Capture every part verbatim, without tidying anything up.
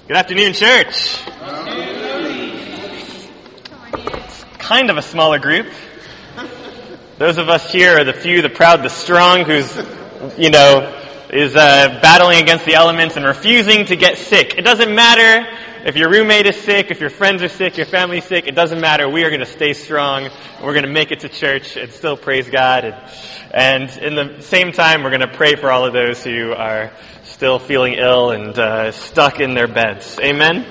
Good afternoon, church. It's kind of a smaller group. Those of us here are the few, the proud, the strong, who's, you know, is uh, battling against the elements and refusing to get sick. It doesn't matter if your roommate is sick, if your friends are sick, your family's sick. It doesn't matter. We are going to stay strong. We're going to make it to church and still praise God. And, and in the same time, we're going to pray for all of those who are still feeling ill and uh, stuck in their beds. Amen?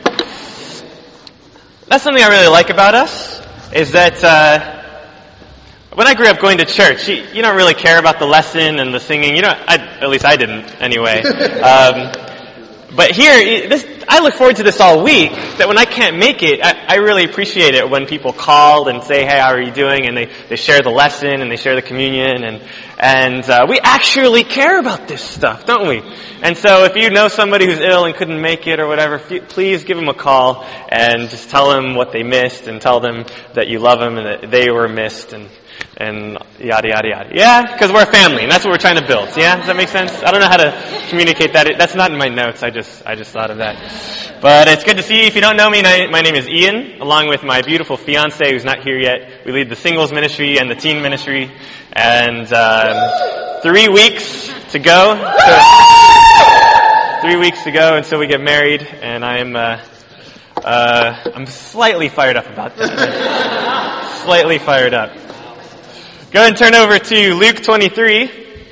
That's something I really like about us, is that uh, when I grew up going to church, you, you don't really care about the lesson and the singing. You know, I, at least I didn't anyway. Um, but here, this, I look forward to this all week, that when I can't make it, I, I really appreciate it when people call and say, hey, how are you doing? And they, they share the lesson and they share the communion. And, and uh, we actually care about this stuff, don't we? And so if you know somebody who's ill and couldn't make it or whatever, f- please give them a call and just tell them what they missed and tell them that you love them and that they were missed and and yada, yada, yada. Yeah? Because we're a family, and that's what we're trying to build. Yeah? Does that make sense? I don't know how to communicate that. That's not in my notes. I just I just thought of that. But it's good to see you. If you don't know me, my name is Ian, along with my beautiful fiance who's not here yet. We lead the singles ministry and the teen ministry. And um, three weeks to go. So, three weeks to go until we get married, and I'm uh, uh, I'm slightly fired up about that. Slightly fired up. Go ahead and turn over to Luke twenty-three.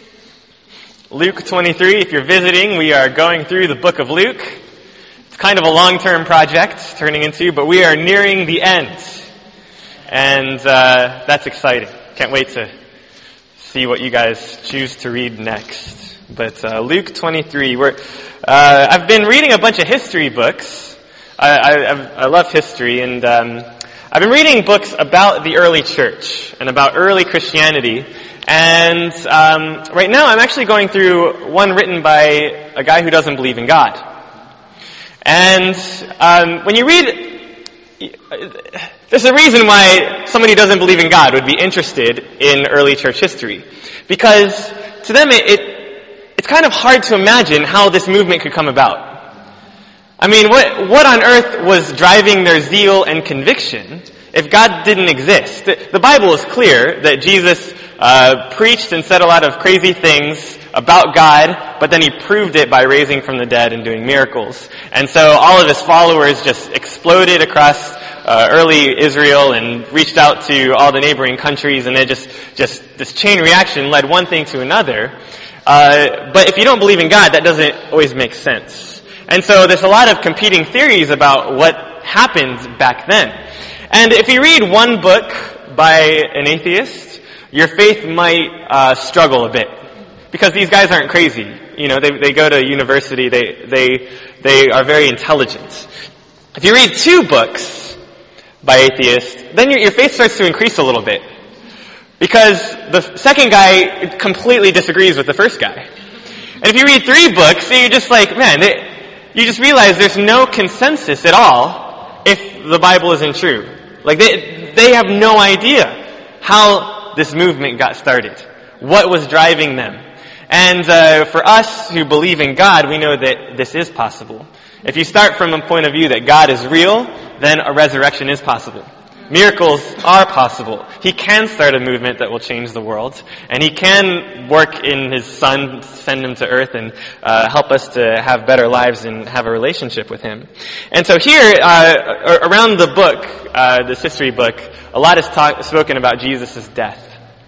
Luke twenty-three, if you're visiting, we are going through the book of Luke. It's kind of a long-term project turning into, but we are nearing the end. And uh, that's exciting. Can't wait to see what you guys choose to read next. But uh, Luke twenty-three, we're, uh, I've been reading a bunch of history books. I, I, I love history, and um, I've been reading books about the early church and about early Christianity, and um, right now I'm actually going through one written by a guy who doesn't believe in God. And um, when you read, there's a reason why somebody who doesn't believe in God would be interested in early church history, because to them it, it it's kind of hard to imagine how this movement could come about. I mean, what what on earth was driving their zeal and conviction if God didn't exist? The, the Bible is clear that Jesus uh, preached and said a lot of crazy things about God, but then he proved it by raising from the dead and doing miracles. And so all of his followers just exploded across uh, early Israel and reached out to all the neighboring countries, and they just, just this chain reaction led one thing to another. Uh, but if you don't believe in God, that doesn't always make sense. And so there's a lot of competing theories about what happened back then. And if you read one book by an atheist, your faith might uh, struggle a bit. Because these guys aren't crazy. You know, they they go to university, they they they are very intelligent. If you read two books by atheists, then your, your faith starts to increase a little bit. Because the second guy completely disagrees with the first guy. And if you read three books, you're just like, man, they, you just realize there's no consensus at all if the Bible isn't true. Like, they they have no idea how this movement got started, what was driving them. And uh, for us who believe in God, we know that this is possible. If you start from a point of view that God is real, then a resurrection is possible. Miracles are possible. He can start a movement that will change the world, and he can work in his Son, send him to earth, and uh, help us to have better lives and have a relationship with him. And so here, uh, around the book, uh, this history book, a lot is talk, spoken about Jesus' death,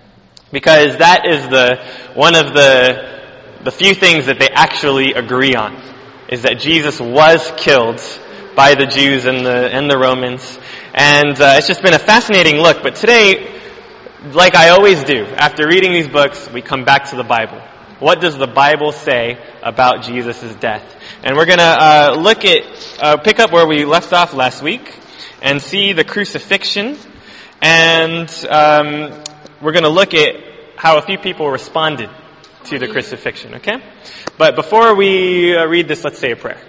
because that is the one of the the few things that they actually agree on, is that Jesus was killed by the Jews and the and the Romans. And uh, it's just been a fascinating look. But today, like I always do, after reading these books, we come back to the Bible. What does the Bible say about Jesus' death? And we're going to uh, look at, uh, pick up where we left off last week and see the crucifixion. And um, we're going to look at how a few people responded to the crucifixion, okay? But before we uh, read this, let's say a prayer.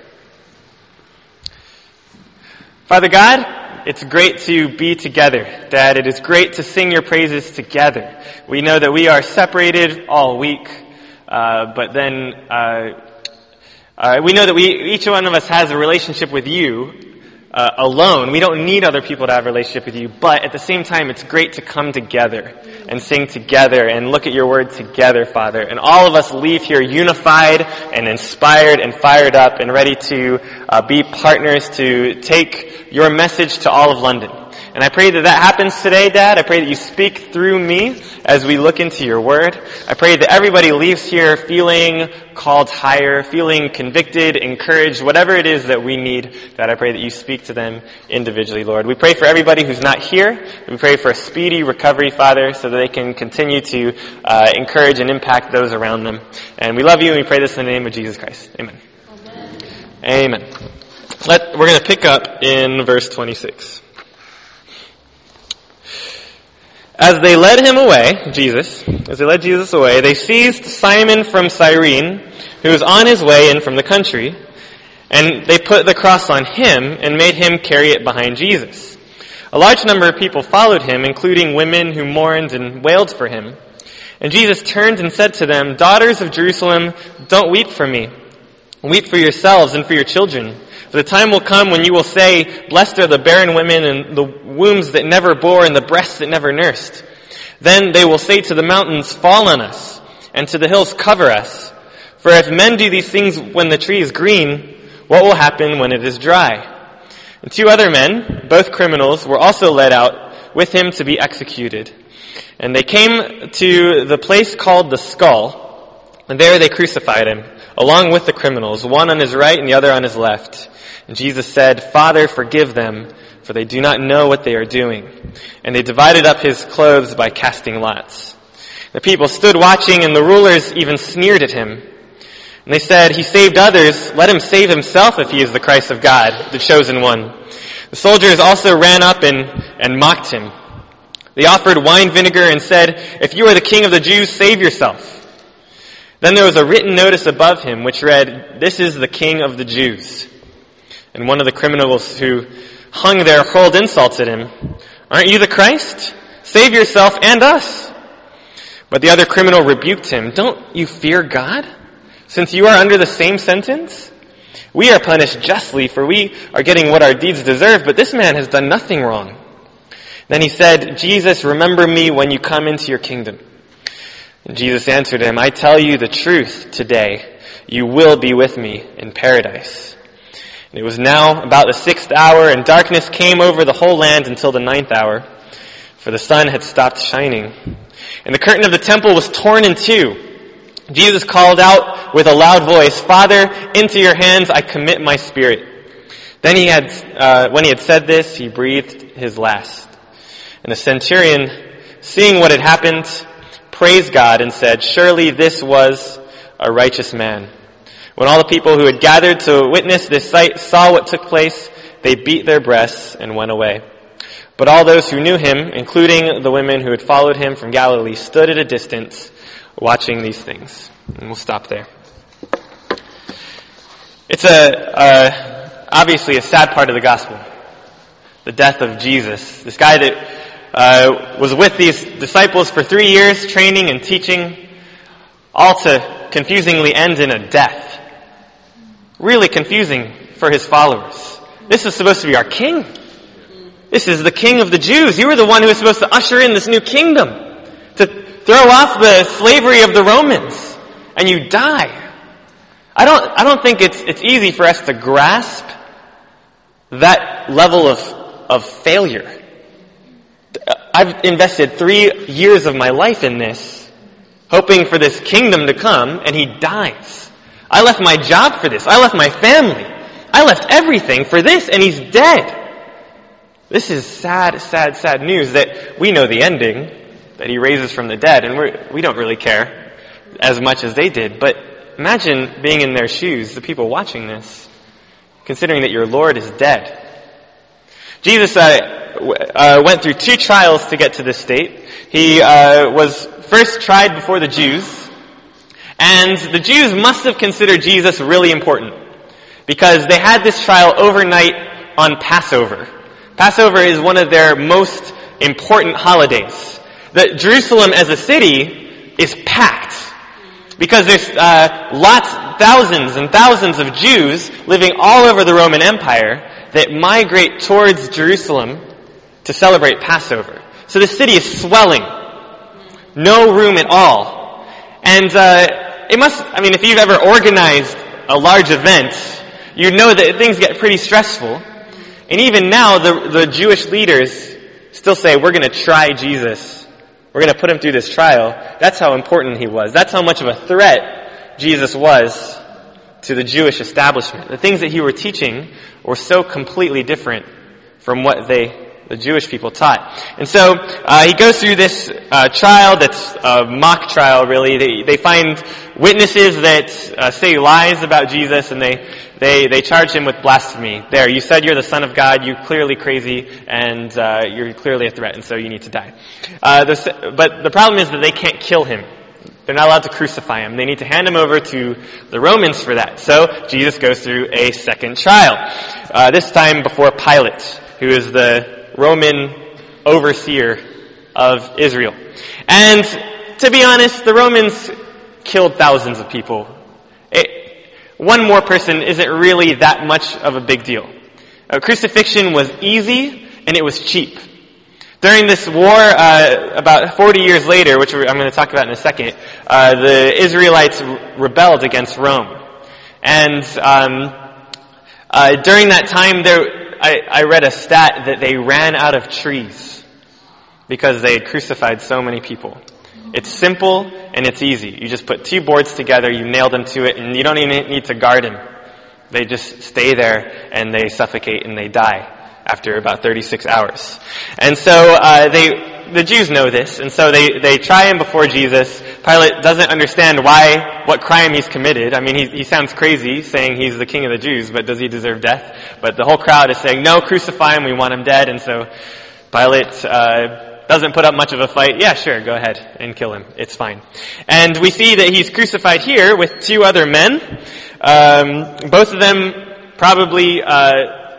Father God, it's great to be together, Dad. It is great to sing your praises together. We know that we are separated all week, uh, but then uh, Uh, we know that we, each one of us has a relationship with you uh, alone. We don't need other people to have a relationship with you, but at the same time, it's great to come together and sing together and look at your word together, Father. And all of us leave here unified and inspired and fired up and ready to uh, be partners to take your message to all of London. And I pray that that happens today, Dad. I pray that you speak through me as we look into your word. I pray that everybody leaves here feeling called higher, feeling convicted, encouraged, whatever it is that we need. That I pray that you speak to them individually, Lord. We pray for everybody who's not here. We pray for a speedy recovery, Father, so that they can continue to uh, encourage and impact those around them. And we love you, and we pray this in the name of Jesus Christ. Amen. Amen. Amen. Let, we're going to pick up in verse twenty-six. As they led him away, Jesus, as they led Jesus away, they seized Simon from Cyrene, who was on his way in from the country, and they put the cross on him and made him carry it behind Jesus. A large number of people followed him, including women who mourned and wailed for him. And Jesus turned and said to them, "Daughters of Jerusalem, don't weep for me. Weep for yourselves and for your children. For the time will come when you will say, 'Blessed are the barren women and the wombs that never bore and the breasts that never nursed.' Then they will say to the mountains, 'Fall on us,' and to the hills, 'Cover us.' For if men do these things when the tree is green, what will happen when it is dry?" And two other men, both criminals, were also led out with him to be executed. And they came to the place called the Skull, and there they crucified him, along with the criminals, one on his right and the other on his left. And Jesus said, "Father, forgive them, for they do not know what they are doing." And they divided up his clothes by casting lots. The people stood watching, and the rulers even sneered at him. And they said, "He saved others, let him save himself if he is the Christ of God, the chosen one." The soldiers also ran up and, and mocked him. They offered wine vinegar and said, "If you are the king of the Jews, save yourself." Then there was a written notice above him which read, "This is the King of the Jews." And one of the criminals who hung there hurled insults at him. "Aren't you the Christ? Save yourself and us." But the other criminal rebuked him. "Don't you fear God, since you are under the same sentence? We are punished justly, for we are getting what our deeds deserve, but this man has done nothing wrong." Then he said, "Jesus, remember me when you come into your kingdom." And Jesus answered him, "I tell you the truth today, you will be with me in paradise." And it was now about the sixth hour, and darkness came over the whole land until the ninth hour, for the sun had stopped shining. And the curtain of the temple was torn in two. Jesus called out with a loud voice, "Father, into your hands I commit my spirit." Then he had, uh, when he had said this, he breathed his last. And the centurion, seeing what had happened, praised God and said, "Surely this was a righteous man." When all the people who had gathered to witness this sight saw what took place, they beat their breasts and went away. But all those who knew him, including the women who had followed him from Galilee, stood at a distance watching these things. And we'll stop there. It's a, uh, obviously a sad part of the gospel. The death of Jesus. This guy that uh, was with these disciples for three years, training and teaching, all to confusingly end in a death. Really confusing for his followers. This is supposed to be our king. This is the King of the Jews. You were the one who was supposed to usher in this new kingdom, to throw off the slavery of the Romans, and you die. I don't, I don't think it's, it's easy for us to grasp that level of, of failure. I've invested three years of my life in this, hoping for this kingdom to come, and he dies. I left my job for this. I left my family. I left everything for this, and he's dead. This is sad, sad, sad news that we know the ending, that he raises from the dead, and we're, we don't really care as much as they did. But imagine being in their shoes, the people watching this, considering that your Lord is dead. Jesus uh, w- uh, went through two trials to get to this state. He uh, was first tried before the Jews, and the Jews must have considered Jesus really important, because they had this trial overnight on Passover. Passover is one of their most important holidays. That Jerusalem as a city is packed. Because there's uh, lots, thousands and thousands of Jews living all over the Roman Empire that migrate towards Jerusalem to celebrate Passover. So the city is swelling. No room at all. And uh, it must, I mean, if you've ever organized a large event, you know that things get pretty stressful. And even now, the, the Jewish leaders still say, we're going to try Jesus. We're going to put him through this trial. That's how important he was. That's how much of a threat Jesus was to the Jewish establishment. The things that he were teaching were so completely different from what they the Jewish people taught. And so uh, he goes through this uh, trial that's a mock trial, really. They, they find witnesses that uh, say lies about Jesus, and they, they, they charge him with blasphemy. There, you said you're the Son of God, you're clearly crazy, and uh, you're clearly a threat, and so you need to die. Uh, the, but the problem is that they can't kill him. They're not allowed to crucify him. They need to hand him over to the Romans for that. So Jesus goes through a second trial, uh, this time before Pilate, who is the Roman overseer of Israel. And to be honest, the Romans killed thousands of people. It, one more person isn't really that much of a big deal. Uh, crucifixion was easy and it was cheap. During this war, uh, about forty years later, which I'm going to talk about in a second, uh, the Israelites rebelled against Rome. And um, uh, during that time, there I, I read a stat that they ran out of trees because they had crucified so many people. It's simple and it's easy. You just put two boards together, you nail them to it, and you don't even need to guard them. They just stay there and they suffocate and they die after about thirty-six hours. And so uh, they, the Jews know this, and so they, they try him before Jesus. Pilate doesn't understand why, what crime he's committed. I mean, he, he sounds crazy saying he's the king of the Jews, but does he deserve death? But the whole crowd is saying, no, crucify him, we want him dead. And so Pilate uh, doesn't put up much of a fight. Yeah, sure, go ahead and kill him. It's fine. And we see that he's crucified here with two other men. Um, both of them probably uh,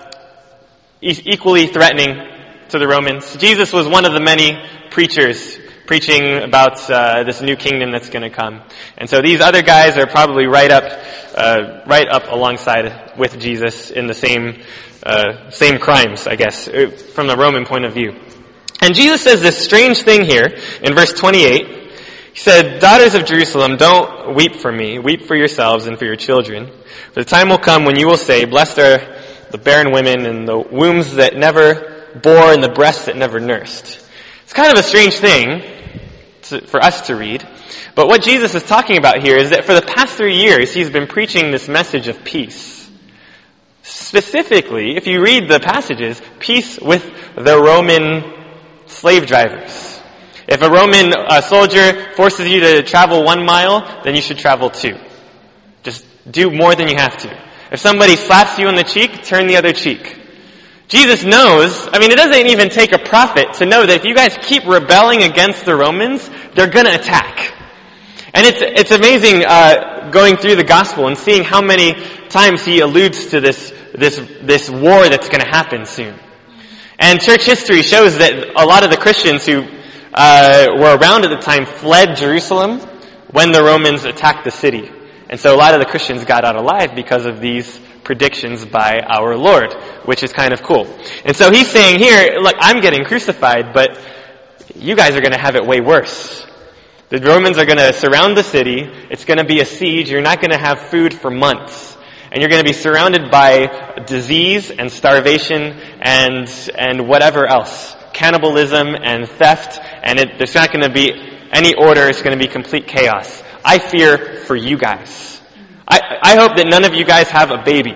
e- equally threatening to the Romans. Jesus was one of the many preachers preaching about uh, this new kingdom that's going to come. And so these other guys are probably right up uh, right up alongside with Jesus in the same uh, same crimes, I guess, from the Roman point of view. And Jesus says this strange thing here in verse twenty-eight. He said, "Daughters of Jerusalem, don't weep for me. Weep for yourselves and for your children. For the time will come when you will say, blessed are the barren women and the wombs that never bore and the breasts that never nursed." It's kind of a strange thing to, for us to read. But what Jesus is talking about here is that for the past three years, he's been preaching this message of peace. Specifically, if you read the passages, peace with the Roman slave drivers. If a Roman uh, soldier forces you to travel one mile, then you should travel two. Just do more than you have to. If somebody slaps you on the cheek, turn the other cheek. Jesus knows, I mean, it doesn't even take a prophet to know that if you guys keep rebelling against the Romans, they're going to attack. And it's it's amazing uh, going through the gospel and seeing how many times he alludes to this this this war that's going to happen soon. And church history shows that a lot of the Christians who uh, were around at the time fled Jerusalem when the Romans attacked the city. And so a lot of the Christians got out alive because of these predictions by our Lord, which is kind of cool. And so he's saying here, look, I'm getting crucified, but you guys are going to have it way worse. The Romans are going to surround the city. It's going to be a siege. You're not going to have food for months. And you're going to be surrounded by disease and starvation and and whatever else. Cannibalism and theft. And it, there's not going to be any order. It's going to be complete chaos. I fear for you guys. I, I hope that none of you guys have a baby.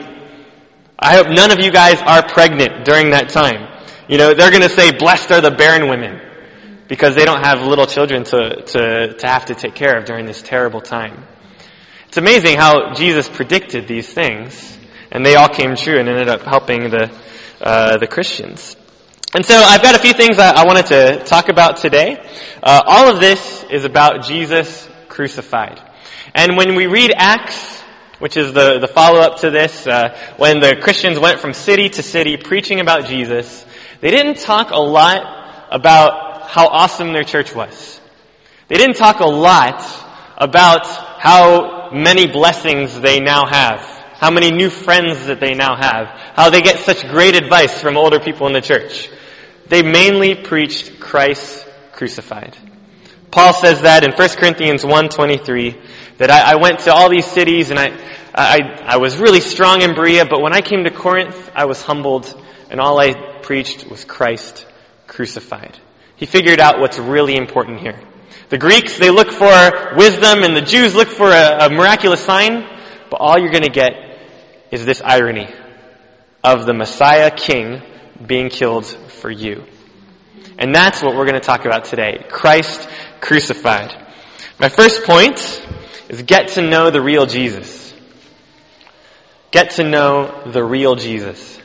I hope none of you guys are pregnant during that time. You know, they're going to say, blessed are the barren women, because they don't have little children to, to, to have to take care of during this terrible time. It's amazing how Jesus predicted these things, and they all came true and ended up helping the, uh, the Christians. And so I've got a few things I, I wanted to talk about today. Uh, all of this is about Jesus crucified. And when we read Acts, which is the, the follow-up to this, uh, when the Christians went from city to city preaching about Jesus, they didn't talk a lot about how awesome their church was. They didn't talk a lot about how many blessings they now have, how many new friends that they now have, how they get such great advice from older people in the church. They mainly preached Christ crucified. Paul says that in First Corinthians one twenty-three, that I, I went to all these cities and I, I, I was really strong in Berea, but when I came to Corinth, I was humbled and all I preached was Christ crucified. He figured out what's really important here. The Greeks, they look for wisdom and the Jews look for a, a miraculous sign, but all you're going to get is this irony of the Messiah King being killed for you. And that's what we're going to talk about today. Christ crucified. My first point is get to know the real Jesus. Get to know the real Jesus.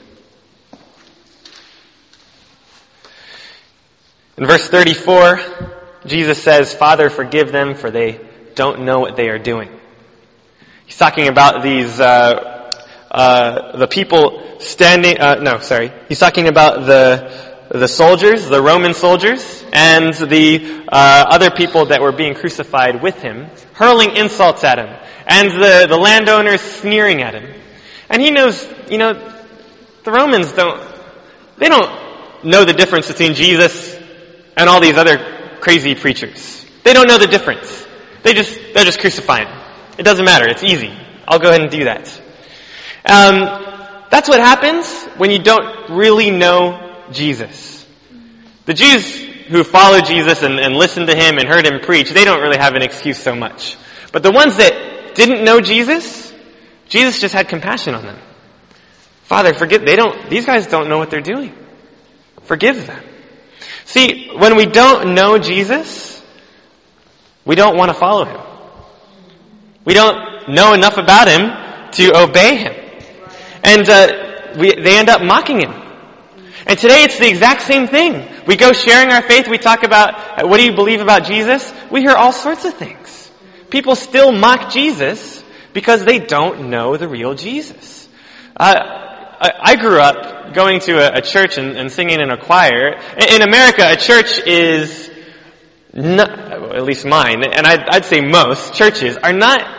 In verse thirty-four, Jesus says, "Father, forgive them, for they don't know what they are doing." He's talking about these, uh, uh, the people standing, uh, no, sorry. He's talking about the, the soldiers, the Roman soldiers, and the, uh, other people that were being crucified with him, hurling insults at him, and the, the landowners sneering at him. And he knows, you know, the Romans don't, they don't know the difference between Jesus and all these other crazy preachers. They don't know the difference. They just, they're just crucifying him. It doesn't matter. It's easy. I'll go ahead and do that. Um, that's what happens when you don't really know Jesus. The Jews who followed Jesus and, and listened to him and heard him preach, they don't really have an excuse so much. But the ones that didn't know Jesus, Jesus just had compassion on them. Father, forgive, they don't, these guys don't know what they're doing. Forgive them. See, when we don't know Jesus, we don't want to follow him. We don't know enough about him to obey him. And uh, we, they end up mocking him. And today it's the exact same thing. We go sharing our faith, we talk about, what do you believe about Jesus? We hear all sorts of things. People still mock Jesus because they don't know the real Jesus. Uh, I, I grew up going to a, a church and, and singing in a choir. In, in America, a church is not, at least mine, and I'd, I'd say most churches are not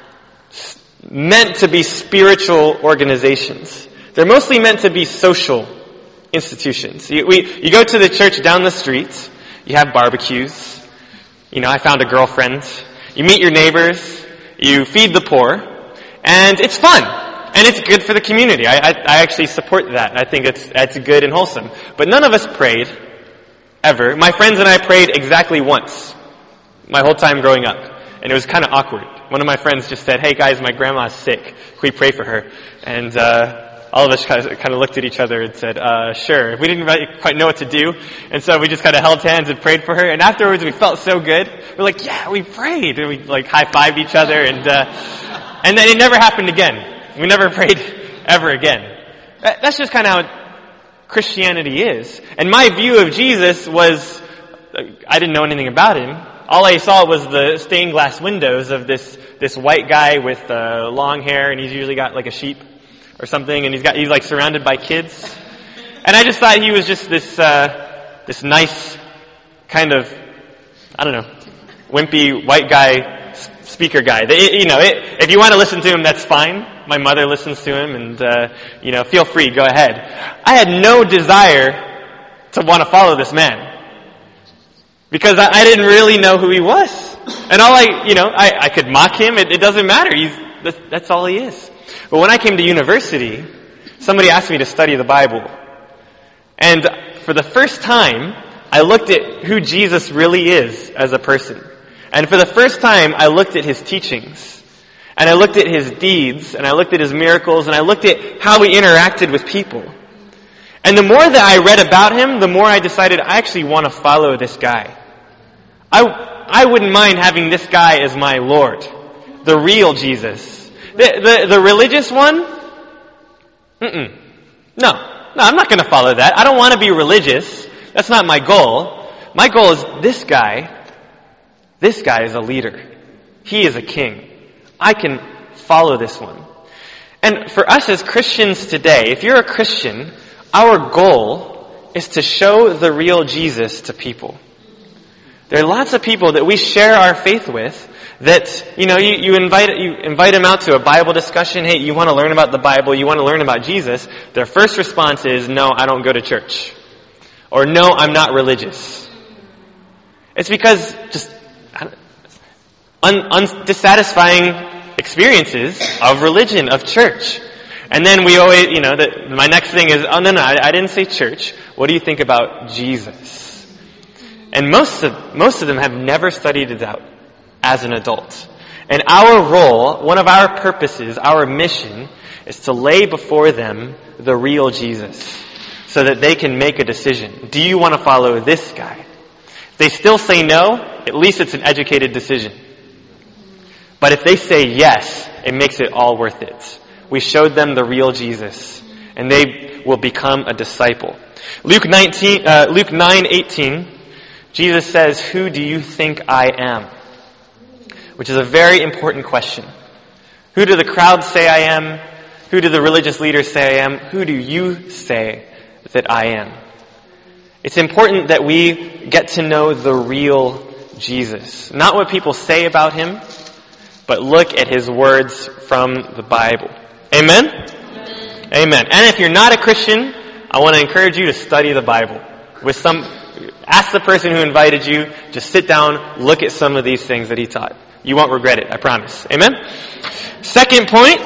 meant to be spiritual organizations. They're mostly meant to be social institutions. You, we, you go to the church down the street, you have barbecues, you know, I found a girlfriend, you meet your neighbors, you feed the poor, and it's fun. And it's good for the community. I, I, I actually support that. I think it's, it's good and wholesome. But none of us prayed, ever. My friends and I prayed exactly once, my whole time growing up. And it was kind of awkward. One of my friends just said, "Hey guys, my grandma's sick. Can we pray for her?" And, uh, all of us kind of, kind of looked at each other and said, uh, sure. We didn't really quite know what to do. And so we just kind of held hands and prayed for her. And afterwards we felt so good. We're like, yeah, we prayed. And we like high-fived each other. And, uh, and then it never happened again. We never prayed ever again. That's just kind of how Christianity is. And my view of Jesus was, I didn't know anything about him. All I saw was the stained glass windows of this, this white guy with uh, long hair, and he's usually got like a sheep or something, and he's got, he's like surrounded by kids. And I just thought he was just this, uh, this nice kind of, I don't know, wimpy white guy, speaker guy. It, you know, it, if you want to listen to him, that's fine. My mother listens to him, and, uh, you know, feel free, go ahead. I had no desire to want to follow this man. Because I, I didn't really know who he was. And all I, you know, I, I could mock him, it, it doesn't matter. He's, that's, that's all he is. But when I came to university, somebody asked me to study the Bible. And for the first time, I looked at who Jesus really is as a person. And for the first time, I looked at his teachings. And I looked at his deeds, and I looked at his miracles, and I looked at how he interacted with people. And the more that I read about him, the more I decided I actually want to follow this guy. I, I wouldn't mind having this guy as my Lord. The real Jesus. The, the, the religious one? Mm-mm. No. No, I'm not going to follow that. I don't want to be religious. That's not my goal. My goal is this guy. This guy is a leader. He is a king. I can follow this one. And for us as Christians today, if you're a Christian, our goal is to show the real Jesus to people. There are lots of people that we share our faith with that, you know, you, you invite you invite them out to a Bible discussion. Hey, you want to learn about the Bible? You want to learn about Jesus? Their first response is, no, I don't go to church. Or, no, I'm not religious. It's because just un, un, dissatisfying experiences of religion, of church. And then we always, you know, that my next thing is, oh, no, no, I, I didn't say church. What do you think about Jesus? And most of, most of them have never studied it out as an adult. And our role, one of our purposes, our mission, is to lay before them the real Jesus so that they can make a decision. Do you want to follow this guy? If they still say no, at least it's an educated decision. But if they say yes, it makes it all worth it. We showed them the real Jesus, and they will become a disciple. Luke nineteen, uh, Luke nine eighteen, Jesus says, "Who do you think I am?" Which is a very important question. Who do the crowds say I am? Who do the religious leaders say I am? Who do you say that I am? It's important that we get to know the real Jesus. Not what people say about him, but look at his words from the Bible. Amen? Amen. Amen. And if you're not a Christian, I want to encourage you to study the Bible. With some, ask the person who invited you, just sit down, look at some of these things that he taught. You won't regret it, I promise. Amen? Second point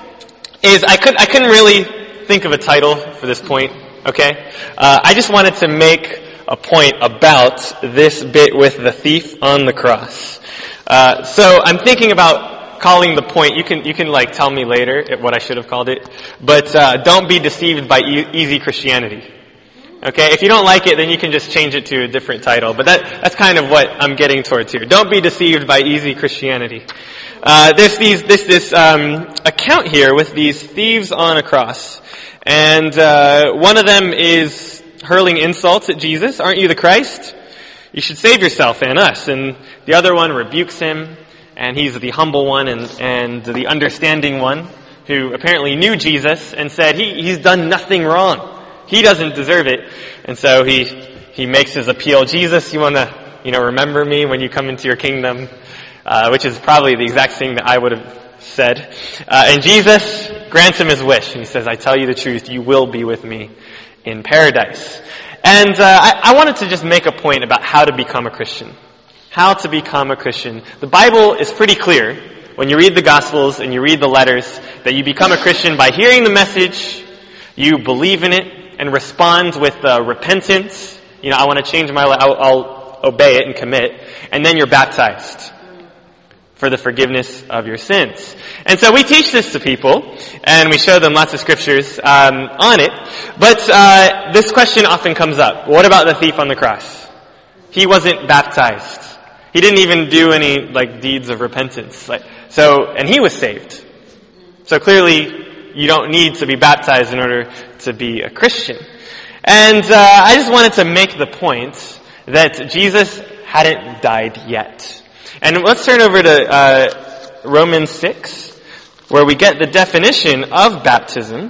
is I could I couldn't really think of a title for this point, okay? Uh, I just wanted to make a point about this bit with the thief on the cross. Uh, so I'm thinking about calling the point. You can you can like tell me later what I should have called it, but uh, don't be deceived by e- easy Christianity. Okay, if you don't like it, then you can just change it to a different title. But that, that's kind of what I'm getting towards here. Don't be deceived by easy Christianity. Uh, there's these, this, this, um, account here with these thieves on a cross. And, uh, one of them is hurling insults at Jesus. Aren't you the Christ? You should save yourself and us. And the other one rebukes him. And he's the humble one and, and the understanding one who apparently knew Jesus and said, he, he's done nothing wrong. He doesn't deserve it. And so he, he makes his appeal. Jesus, you want to, you know, remember me when you come into your kingdom, uh, which is probably the exact thing that I would have said. Uh, and Jesus grants him his wish. And he says, I tell you the truth, you will be with me in paradise. And, uh, I, I wanted to just make a point about how to become a Christian. How to become a Christian. The Bible is pretty clear when you read the Gospels and you read the letters that you become a Christian by hearing the message, you believe in it, and respond with uh, repentance. You know, I want to change my life. I'll, I'll obey it and commit. And then you're baptized for the forgiveness of your sins. And so we teach this to people, and we show them lots of scriptures um, on it. But uh, this question often comes up. What about the thief on the cross? He wasn't baptized. He didn't even do any like deeds of repentance. Like, so, and he was saved. So clearly, you don't need to be baptized in order to be a Christian. And uh, I just wanted to make the point that Jesus hadn't died yet. And let's turn over to uh, Romans six, where we get the definition of baptism.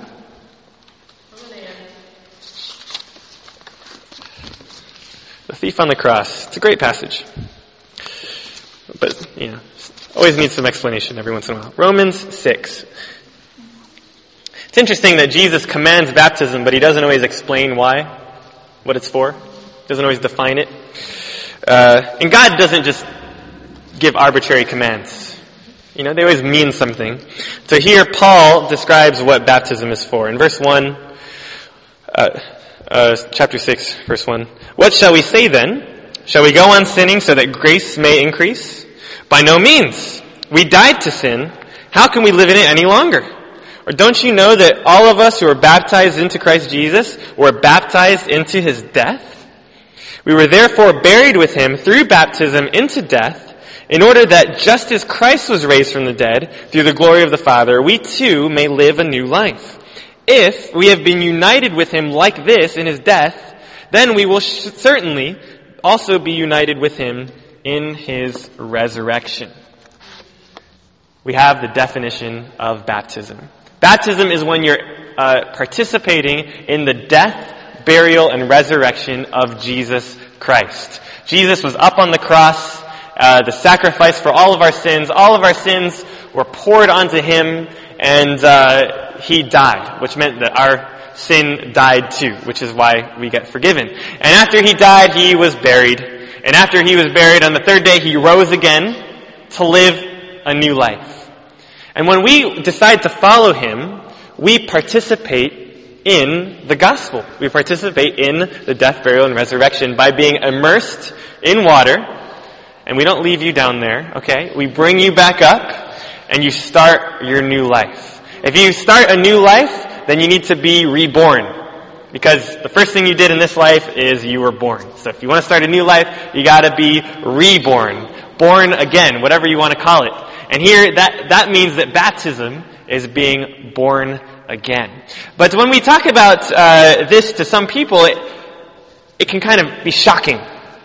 The thief on the cross. It's a great passage. But, you know, always needs some explanation every once in a while. Romans six. It's interesting that Jesus commands baptism, but he doesn't always explain why, what it's for. Doesn't always define it. Uh, and God doesn't just give arbitrary commands. You know, they always mean something. So here Paul describes what baptism is for. In verse one, uh, uh, chapter six, verse one. What shall we say then? Shall we go on sinning so that grace may increase? By no means. We died to sin. How can we live in it any longer? Or don't you know that all of us who were baptized into Christ Jesus were baptized into his death? We were therefore buried with him through baptism into death, in order that just as Christ was raised from the dead through the glory of the Father, we too may live a new life. If we have been united with him like this in his death, then we will sh- certainly also be united with him in his resurrection. We have the definition of baptism. Baptism is when you're uh, participating in the death, burial, and resurrection of Jesus Christ. Jesus was up on the cross, uh, the sacrifice for all of our sins. All of our sins were poured onto him, and uh, he died, which meant that our sin died too, which is why we get forgiven. And after he died, he was buried. And after he was buried, on the third day, he rose again to live a new life. And when we decide to follow him, we participate in the gospel. We participate in the death, burial, and resurrection by being immersed in water. And we don't leave you down there, okay? We bring you back up, and you start your new life. If you start a new life, then you need to be reborn. Because the first thing you did in this life is you were born. So if you want to start a new life, you gotta be reborn. Born again, whatever you want to call it. And here, that, that means that baptism is being born again. But when we talk about uh, this to some people, it, it can kind of be shocking.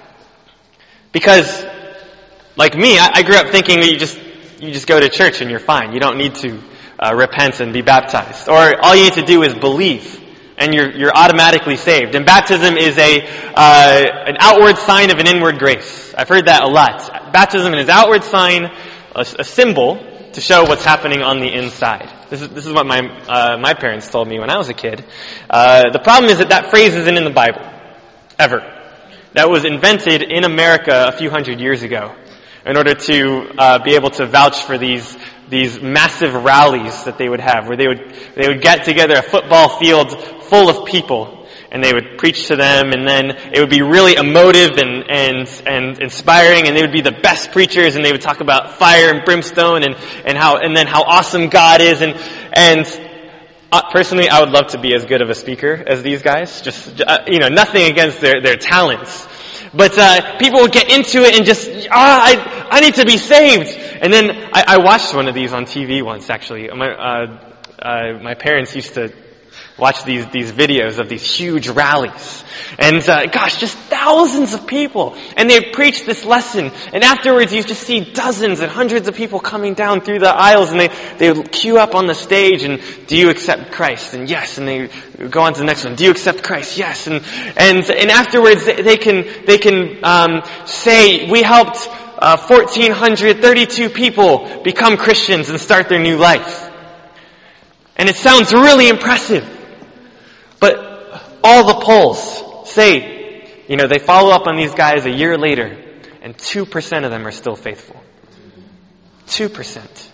Because, like me, I, I grew up thinking that you just, you just go to church and you're fine. You don't need to Uh, repent and be baptized. Or all you need to do is believe, and you're you're automatically saved. And baptism is a uh, an outward sign of an inward grace. I've heard that a lot. Baptism is an outward sign, a, a symbol to show what's happening on the inside. This is this is what my uh, my parents told me when I was a kid. Uh, the problem is that that phrase isn't in the Bible ever. That was invented in America a few hundred years ago in order to uh, be able to vouch for these these massive rallies that they would have, where they would they would get together a football field full of people, and they would preach to them, and then it would be really emotive and and and inspiring, and they would be the best preachers, and they would talk about fire and brimstone, and and how and then how awesome God is, and and uh, personally, I would love to be as good of a speaker as these guys. Just uh, you know, nothing against their their talents. But uh, people would get into it and just, ah, I, I need to be saved. And then I, I watched one of these on T V once, actually. My, uh, uh, my parents used to watch these these videos of these huge rallies. And uh, gosh, just thousands of people. And they'd preach this lesson. And afterwards, you just see dozens and hundreds of people coming down through the aisles. And they, they would queue up on the stage. And, do you accept Christ? And yes. And they go on to the next one. Do you accept Christ? Yes. And and and afterwards, they can they can um, say, we helped uh, one thousand four hundred thirty-two people become Christians and start their new life. And it sounds really impressive. But all the polls say, you know, they follow up on these guys a year later, and two percent of them are still faithful. two percent.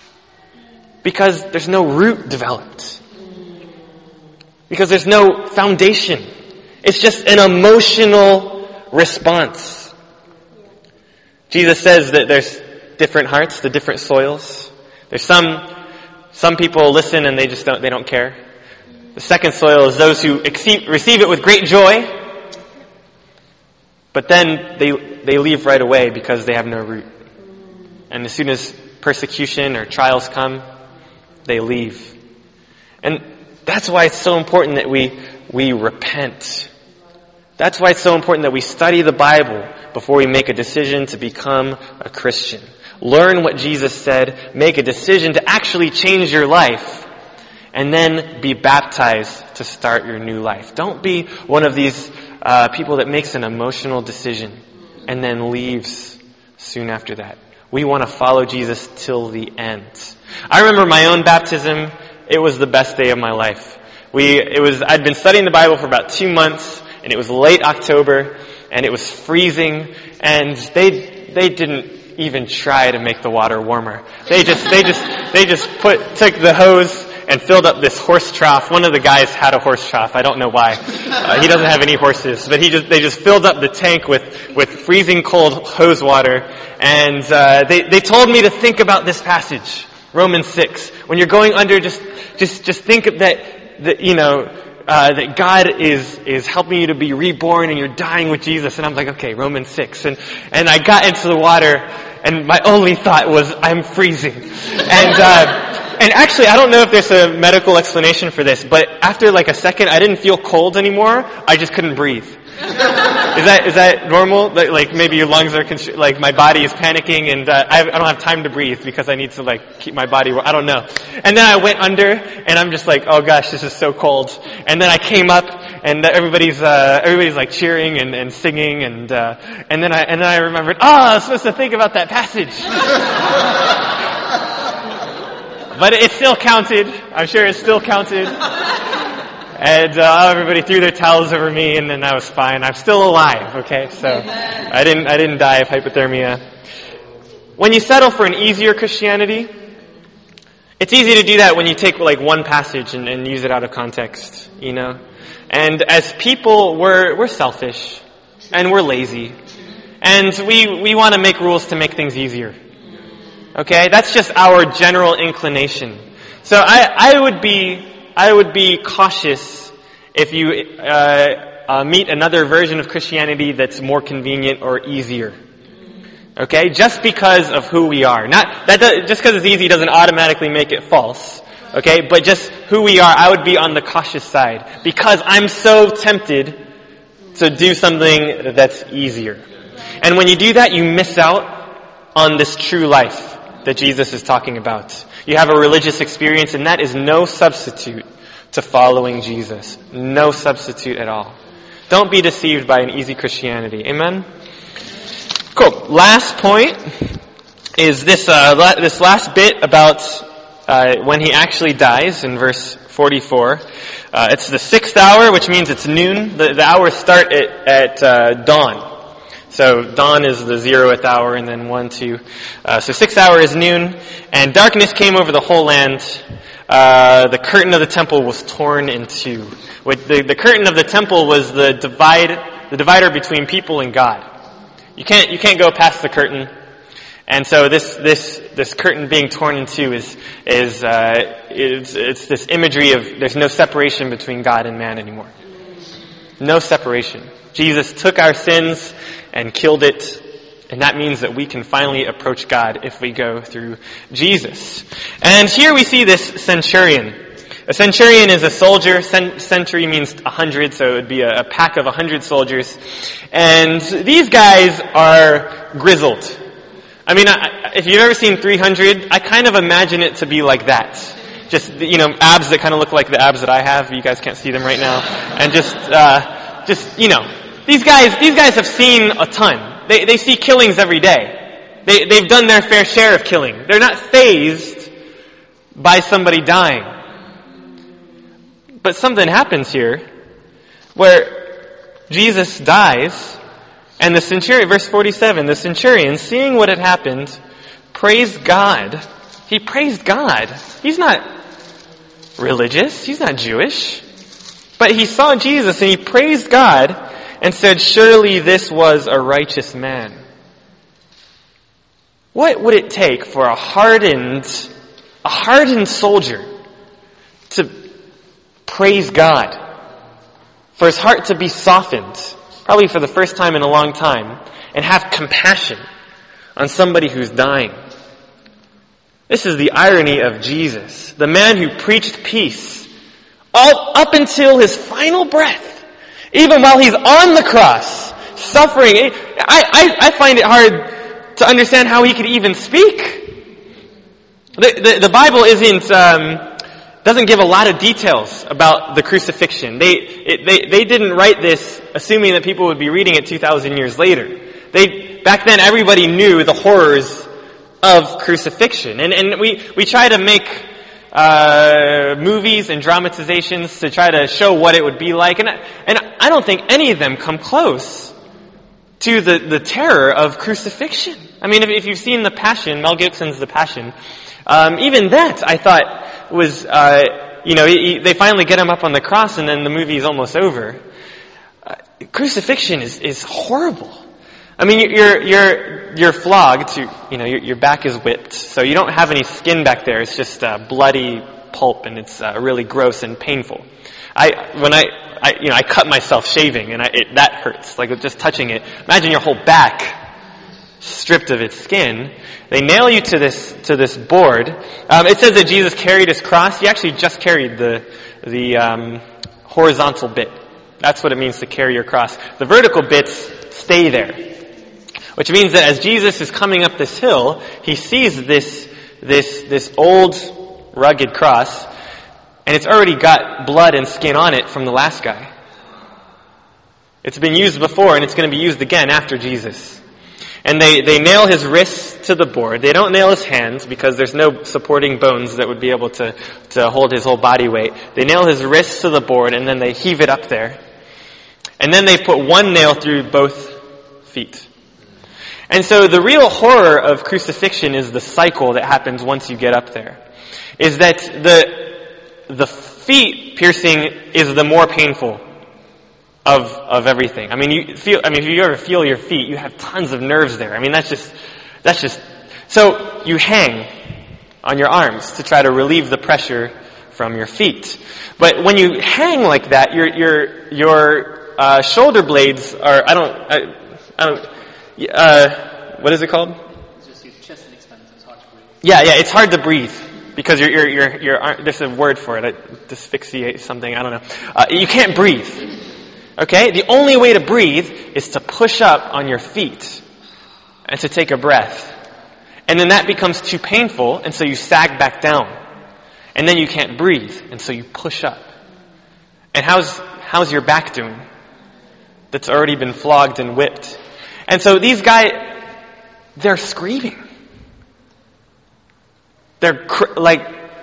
Because there's no root developed. Because there's no foundation. It's just an emotional response. Jesus says that there's different hearts, the different soils. There's some, some people listen and they just don't, they don't care. The second soil is those who receive it with great joy, but then they they leave right away because they have no root. And as soon as persecution or trials come, they leave. And that's why it's so important that we we repent. That's why it's so important that we study the Bible before we make a decision to become a Christian. Learn what Jesus said, make a decision to actually change your life, and then be baptized to start your new life. Don't be one of these uh, people that makes an emotional decision and then leaves soon after that. We want to follow Jesus till the end. I remember my own baptism. It was the best day of my life. We, it was, I'd been studying the Bible for about two months, and it was late October, and it was freezing, and they, they didn't even try to make the water warmer. They just, they just, they just put, took the hose and filled up this horse trough. One of the guys had a horse trough. I don't know why. Uh, he doesn't have any horses, but he just, they just filled up the tank with, with freezing cold hose water. And, uh, they, they told me to think about this passage, Romans six. When you're going under, just, just, just think that, that, you know, Uh, that God is, is helping you to be reborn and you're dying with Jesus. And I'm like, okay, Romans six. And, and I got into the water and my only thought was, I'm freezing. And, uh, and actually, I don't know if there's a medical explanation for this, but after like a second, I didn't feel cold anymore. I just couldn't breathe. Is that, is that normal? Like, like maybe your lungs are, constri- like my body is panicking and, uh, I, I don't have time to breathe because I need to like keep my body, I don't know. And then I went under and I'm just like, oh gosh, this is so cold. And then I came up and everybody's uh, everybody's like cheering and, and singing, and uh, and then I and then I remembered, oh, I was supposed to think about that passage. But it still counted. I'm sure it still counted. And uh, everybody threw their towels over me, and then I was fine. I'm still alive, okay? So I didn't I didn't die of hypothermia. When you settle for an easier Christianity, it's easy to do that when you take like one passage and, and use it out of context, you know? And as people, we're we're selfish and we're lazy. And we, we want to make rules to make things easier. Okay? That's just our general inclination. So I, I would be I would be cautious if you uh, uh, meet another version of Christianity that's more convenient or easier. Okay, just because of who we are. Not that does, just because it's easy doesn't automatically make it false. Okay, but just who we are, I would be on the cautious side because I'm so tempted to do something that's easier. And when you do that, you miss out on this true life that Jesus is talking about. You have a religious experience, and that is no substitute to following Jesus. No substitute at all. Don't be deceived by an easy Christianity. Amen? Cool. Last point is this uh, la- this last bit about uh, when he actually dies in verse forty-four. Uh, it's the sixth hour, which means it's noon. The, the hours start at, at uh, dawn. So dawn is the zeroth hour, and then one, two. Uh, so sixth hour is noon, and darkness came over the whole land. Uh, the curtain of the temple was torn in two. With the, the curtain of the temple was the divide, the divider between people and God. You can't you can't go past the curtain, and so this this this curtain being torn in two is is uh, it's it's this imagery of there's no separation between God and man anymore. No separation. Jesus took our sins and killed it, and that means that we can finally approach God if we go through Jesus. And here we see this centurion. A centurion is a soldier. Cent- century means a hundred, so it would be a, a pack of a hundred soldiers. And these guys are grizzled. I mean, I, if you've ever seen three hundred, I kind of imagine it to be like that. Just, you know, abs that kind of look like the abs that I have. You guys can't see them right now. And just, uh, just, you know, these guys, these guys have seen a ton. They, they see killings every day. They, they've done their fair share of killing. They're not fazed by somebody dying. But something happens here where Jesus dies, and the centurion, verse forty-seven, the centurion, seeing what had happened, praised God. He praised God. He's not religious. He's not Jewish. But he saw Jesus and he praised God and said, surely this was a righteous man. What would it take for a hardened, a hardened soldier to praise God? For his heart to be softened, probably for the first time in a long time, and have compassion on somebody who's dying. This is the irony of Jesus, the man who preached peace all up until his final breath, even while he's on the cross, suffering. I, I, I find it hard to understand how he could even speak. The, the, the Bible isn't, um, doesn't give a lot of details about the crucifixion. They, it, they, they didn't write this assuming that people would be reading it two thousand years later. They, back then everybody knew the horrors of crucifixion. And, and we, we try to make, uh, movies and dramatizations to try to show what it would be like. And I, and I don't think any of them come close to the, the terror of crucifixion. I mean, if, if you've seen The Passion, Mel Gibson's The Passion, um, even that I thought was, uh, you know, he, they finally get him up on the cross and then the movie is almost over. Uh, crucifixion is, is horrible. I mean, you're, you're, you're flogged, you, you know, your, your back is whipped, so you don't have any skin back there, it's just uh, bloody pulp and it's uh, really gross and painful. I, when I, I, you know, I cut myself shaving and I, it, that hurts, like just touching it. Imagine your whole back stripped of its skin. They nail you to this, to this board. Um, it says that Jesus carried his cross. He actually just carried the, the, um, horizontal bit. That's what it means to carry your cross. The vertical bits stay there. Which means that as Jesus is coming up this hill, he sees this, this, this old rugged cross, and it's already got blood and skin on it from the last guy. It's been used before, and it's going to be used again after Jesus. And they, they nail his wrists to the board. They don't nail his hands because there's no supporting bones that would be able to, to hold his whole body weight. They nail his wrists to the board, and then they heave it up there. And then they put one nail through both feet. And so the real horror of crucifixion is the cycle that happens once you get up there. Is that the, the feet piercing is the more painful of, of everything. I mean, you feel, I mean, if you ever feel your feet, you have tons of nerves there. I mean, that's just, that's just, so you hang on your arms to try to relieve the pressure from your feet. But when you hang like that, your, your, your, uh, shoulder blades are, I don't, I, I don't, uh, what is it called? Just your chest and expands, it's hard to breathe. Yeah, yeah, it's hard to breathe. Because you're, you're, you're, you're, there's a word for it, asphyxiate something, I don't know. Uh, you can't breathe. Okay? The only way to breathe is to push up on your feet and to take a breath. And then that becomes too painful, and so you sag back down. And then you can't breathe, and so you push up. And how's, how's your back doing? That's already been flogged and whipped. And so these guys, they're screaming. They're cr- like,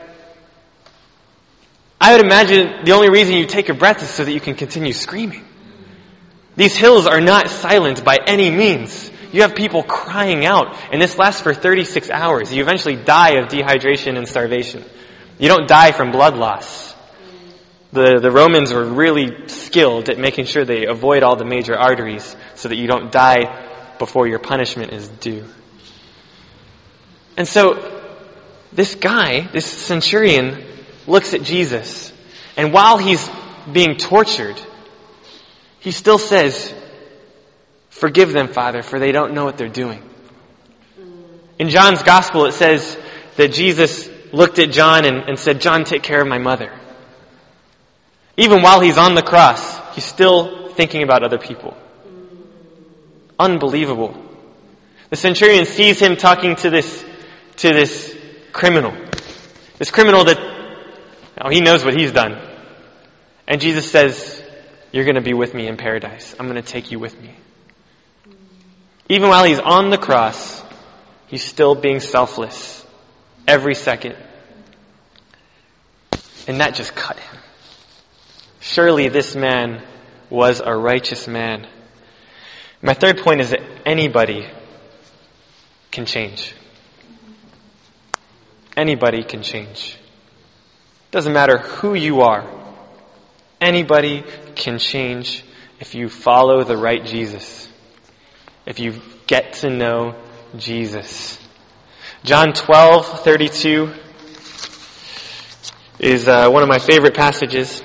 I would imagine the only reason you take a breath is so that you can continue screaming. These hills are not silent by any means. You have people crying out, and this lasts for thirty-six hours. You eventually die of dehydration and starvation. You don't die from blood loss. The, the Romans were really skilled at making sure they avoid all the major arteries so that you don't die before your punishment is due. And so, this guy, this centurion, looks at Jesus, and while he's being tortured, he still says, "Forgive them, Father, for they don't know what they're doing." In John's Gospel, it says that Jesus looked at John and, and said, "John, take care of my mother." Even while he's on the cross, he's still thinking about other people. Unbelievable. The centurion sees him talking to this, to this criminal. This criminal that, oh, he knows what he's done. And Jesus says, "You're going to be with me in paradise. I'm going to take you with me." Even while he's on the cross, he's still being selfless every second. And that just cut him. Surely this man was a righteous man. My third point is that anybody can change. Anybody can change. Doesn't matter who you are. Anybody can change if you follow the right Jesus. If you get to know Jesus. John twelve thirty-two is uh, one of my favorite passages.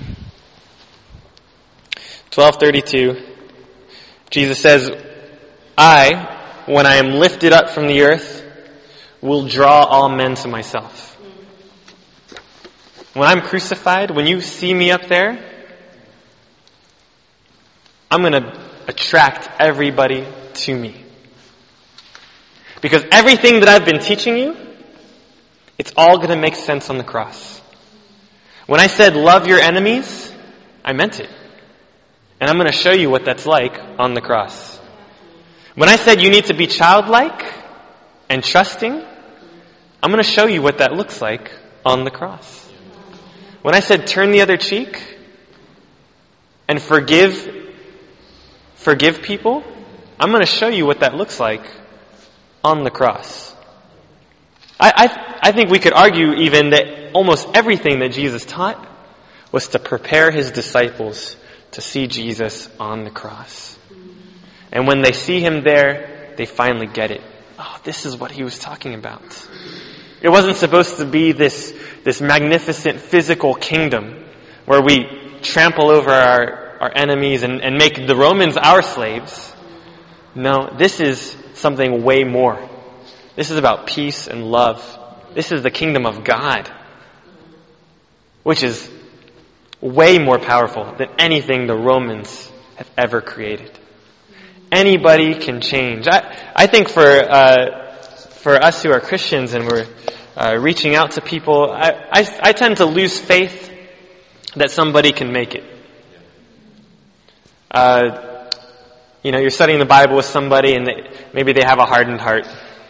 twelve thirty-two. Jesus says, "I, when I am lifted up from the earth, will draw all men to myself." When I'm crucified, when you see me up there, I'm going to attract everybody to me. Because everything that I've been teaching you, it's all going to make sense on the cross. When I said love your enemies, I meant it. And I'm going to show you what that's like on the cross. When I said you need to be childlike and trusting, I'm going to show you what that looks like on the cross. When I said turn the other cheek and forgive, forgive people, I'm going to show you what that looks like on the cross. I, I, I think we could argue even that almost everything that Jesus taught was to prepare his disciples to see Jesus on the cross. And when they see him there, they finally get it. Oh, this is what he was talking about. It wasn't supposed to be this, this magnificent physical kingdom where we trample over our, our enemies and, and make the Romans our slaves. No, this is something way more. This is about peace and love. This is the kingdom of God, which is way more powerful than anything the Romans have ever created. Anybody can change. I, I think for uh, for us who are Christians and we're uh, reaching out to people, I, I, I tend to lose faith that somebody can make it. uh, you know, you're studying the Bible with somebody and they, maybe they have a hardened heart,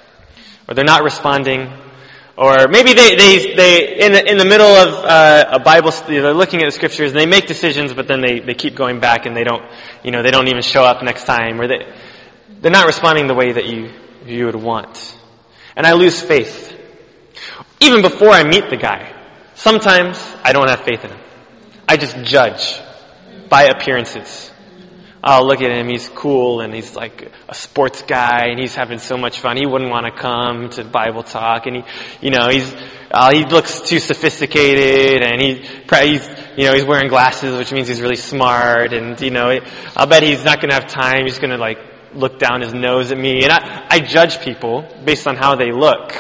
or they're not responding, or maybe they, they, they in the, in the middle of uh, a Bible, they're looking at the scriptures and they make decisions, but then they, they keep going back and they don't, you know, they don't even show up next time, or they, they're not responding the way that you, you would want. And I lose faith. Even before I meet the guy, sometimes I don't have faith in him. I just judge by appearances. I'll look at him, he's cool, and he's like a sports guy, and he's having so much fun. He wouldn't want to come to Bible talk, and he, you know, he's, uh, he looks too sophisticated, and he, he's, you know, he's wearing glasses, which means he's really smart, and, you know, I'll bet he's not gonna have time, he's gonna like look down his nose at me, and I, I judge people based on how they look.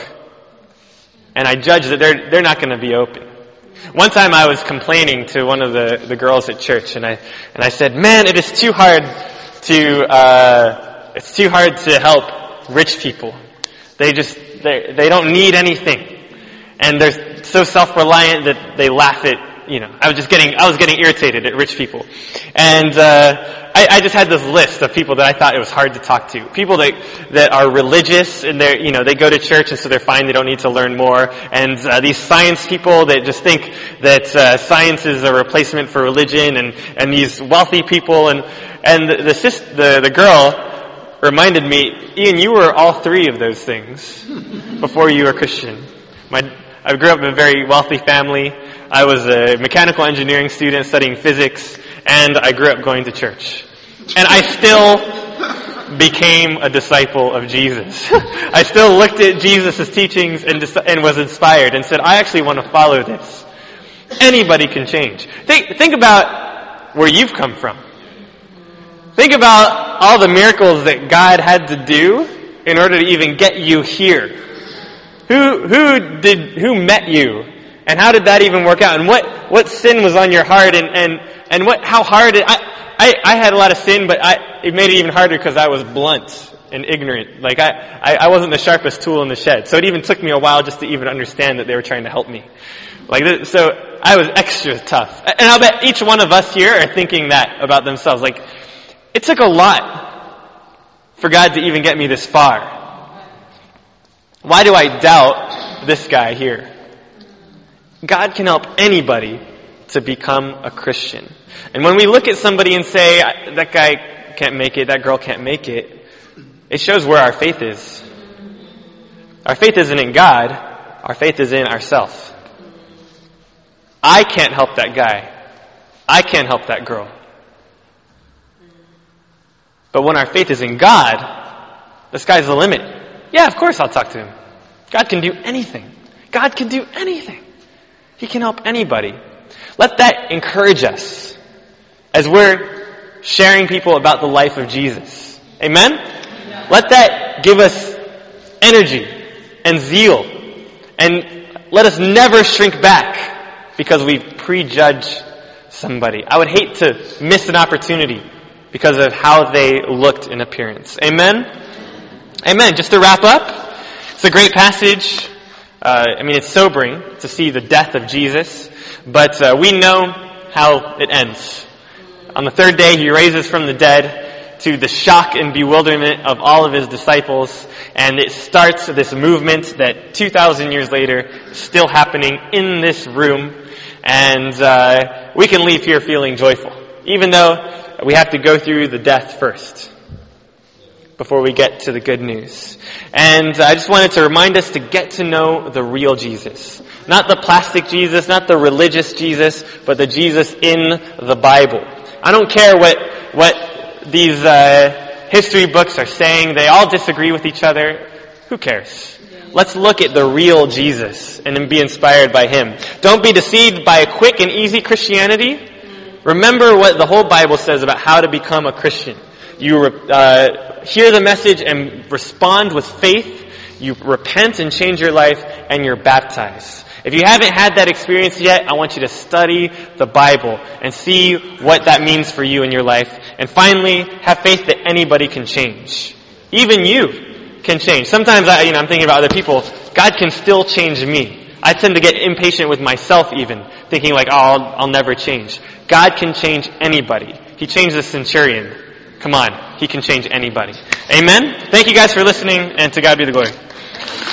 And I judge that they're, they're not gonna be open. One time I was complaining to one of the, the girls at church, and I and I said, "Man, it is too hard to uh, it's too hard to help rich people. They just they they don't need anything, and they're so self-reliant that they laugh at you know." I was just getting I was getting irritated at rich people, and uh, I, I just had this list of people that I thought it was hard to talk to. People that that are religious and they you know they go to church and so they're fine. They don't need to learn more. And uh, these science people that just think that uh, science is a replacement for religion, and and these wealthy people and and the the, sis, the the girl reminded me, Ian, you were all three of those things before you were Christian. My I grew up in a very wealthy family. I was a mechanical engineering student studying physics, and I grew up going to church. And I still became a disciple of Jesus. I still looked at Jesus' teachings and, and was inspired and said, I actually want to follow this. Anybody can change. Think, think about where you've come from. Think about all the miracles that God had to do in order to even get you here. Who, who did, who met you? And how did that even work out? And what, what sin was on your heart? And, and, and what, how hard it, I, I, I had a lot of sin, but I, it made it even harder because I was blunt and ignorant. Like I, I, I wasn't the sharpest tool in the shed. So it even took me a while just to even understand that they were trying to help me. Like this, so I was extra tough. And I'll bet each one of us here are thinking that about themselves. Like, it took a lot for God to even get me this far. Why do I doubt this guy here? God can help anybody to become a Christian. And when we look at somebody and say, that guy can't make it, that girl can't make it, it shows where our faith is. Our faith isn't in God, our faith is in ourselves. I can't help that guy. I can't help that girl. But when our faith is in God, the sky's the limit. Yeah, of course I'll talk to him. God can do anything. God can do anything. He can help anybody. Let that encourage us as we're sharing people about the life of Jesus. Amen? Let that give us energy and zeal. And let us never shrink back because we prejudge somebody. I would hate to miss an opportunity because of how they looked in appearance. Amen? Amen. Just to wrap up, it's a great passage. Uh, I mean, it's sobering to see the death of Jesus, but uh, we know how it ends. On the third day, he raises from the dead to the shock and bewilderment of all of his disciples, and it starts this movement that two thousand years later is still happening in this room, and uh, we can leave here feeling joyful, even though we have to go through the death first before we get to the good news. And I just wanted to remind us to get to know the real Jesus. Not the plastic Jesus, not the religious Jesus, but the Jesus in the Bible. I don't care what what these uh, history books are saying. They all disagree with each other. Who cares? Let's look at the real Jesus and then be inspired by him. Don't be deceived by a quick and easy Christianity. Remember what the whole Bible says about how to become a Christian. You uh, hear the message and respond with faith. You repent and change your life, and you're baptized. If you haven't had that experience yet, I want you to study the Bible and see what that means for you in your life. And finally, have faith that anybody can change. Even you can change. Sometimes I, you know, I'm thinking about other people. God can still change me. I tend to get impatient with myself even, thinking like, oh, I'll, I'll never change. God can change anybody. He changed the centurion. Come on, he can change anybody. Amen? Thank you guys for listening, and to God be the glory.